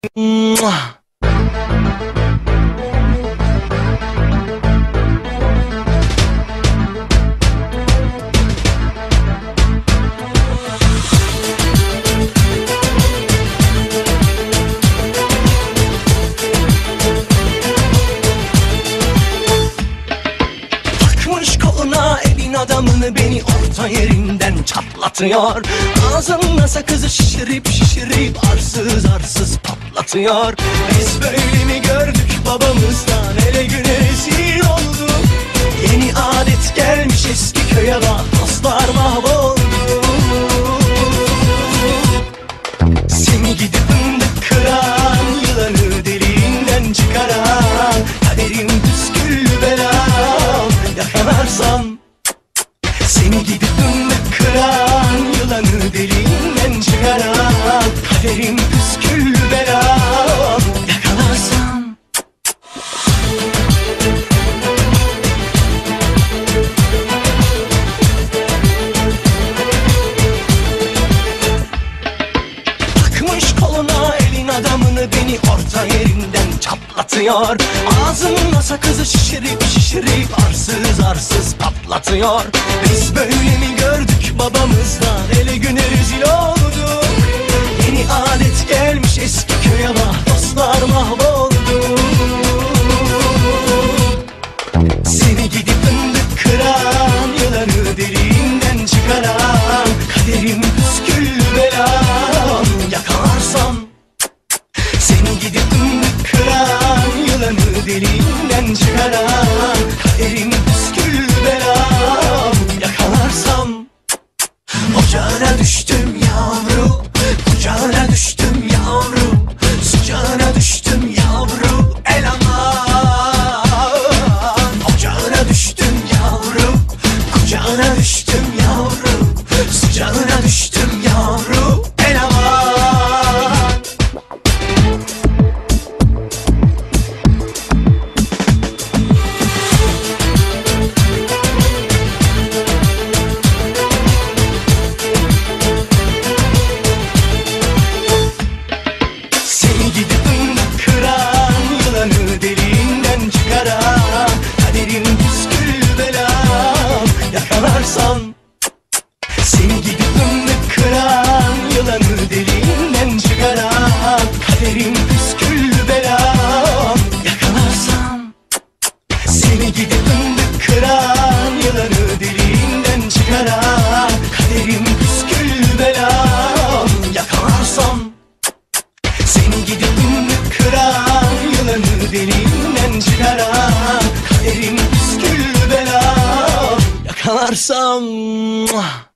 Takmış koluna elin adamını, beni orta yerinden çatlatıyor. Ağzına sakızı şişirip şişirip arsız arsız patlatıyor. Biz böyle mi gördük babamızdan, ele güne rezil olduk. Yeni adet gelmiş eski köye bak, dostlar mahvoldu. Seni gidip fındık kıran, yılanı deliğinden çıkaran, kaderim püsküllü belam yakalarsam. Seni gidip fındık kıran, yılanı deliğinden çıkaran, kaderim püsküllü belam yakalarsam. Takmış koluna elin adamını, beni orta yerinden çatlatıyor. Ağzına sakızı şişirip şişirip arsız arsız patlatıyor. Biz böyle mi gördük babamızdan, ele güne rezil olduk. Yeni adet gelmiş eski köye bak, dostlar mahvoldu. Seni gidip fındık kıran, yılanı deliğinden çıkaran, kaderim püsküllü belam yakalarsam. Seni gidip fındık kıran, yılanı deliğinden çıkaran, kaderim püsküllü belam yakalarsam. Ocağına düştüm yavrum, kucağına düştüm yavrum, sıcağına düştüm yavrum, el aman. Ocağına düştüm yavrum, kucağına düştüm yavrum, sıcağına düştüm yavrum, el aman. Seni gidip fındık kıran, yılanı deliğinden çıkaran, kaderin püsküllü belam yakalarsam. Seni gidip fındık kıran, yılanı deliğinden çıkaran, kaderin püsküllü belam yakalarsam. Seni gidip fındık kıran, yılanı deliğinden çıkaran, kaderin püsküllü belam yakalarsam. Seni gidip fındık kıran, yılanı deliğinden çıkaran, kaderin püsküllü belam yakalarsam.